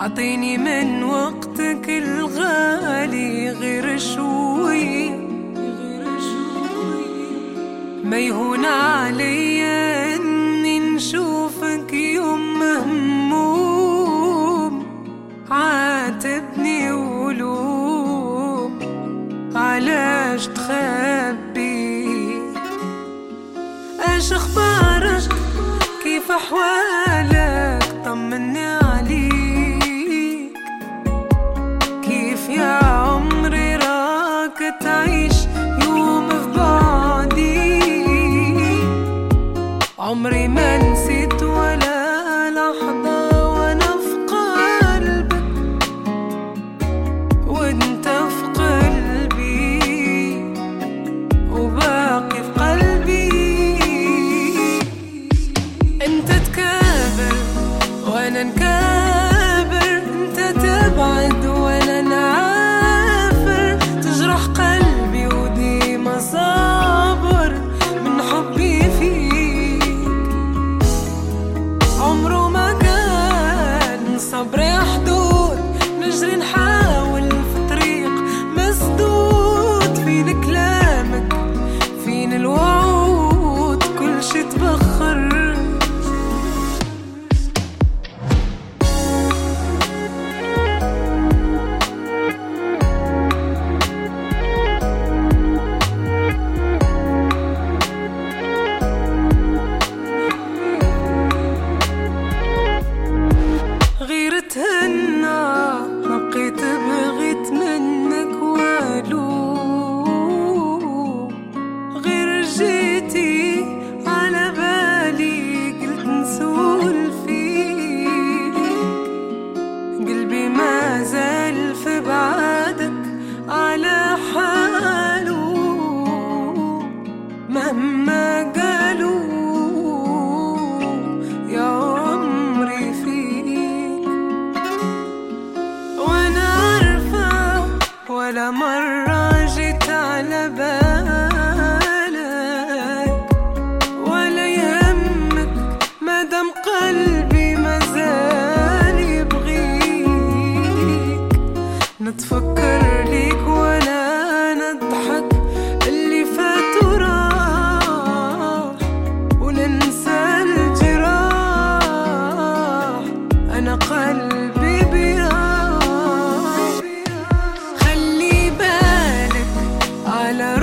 عطيني من وقتك الغالي غير شوي، ما يهون علي اني نشوفك يوم مهموم، عاتبني ولوم علاش تخبي. ايش اخبارك؟ كيف احوالك؟ طمني عليك. كيف يا عمري راك تعيش يوم في بعدي؟ عمري ما نسيت ولا لحظة وانا في قلبك، وانت في قلبي وباقي في قلبي. انت تكابر وانا نكابر، انت تبعد وانا نعافر، تجرح قلبي وديما صابر من حبي فيك. عمره ما كان صبري حدود، نجري نحاول في طريق مسدود، فين كلامك فين الوعود، كل شي تبخر. تهنى بقيت بغيت منك والو، غير جيتي على بالي قلت نسول فيك. قلبي ما زال في بعدك على حاله، مهما قالوا يا عمري فيك. ولا مرة جيت على بالك ولا يهمك، مادام قلبي مازال يبغيك. نتفكر ليك ولا نضحك، اللي فات وراح وننسى الجراح. أنا قلبي بيراح، على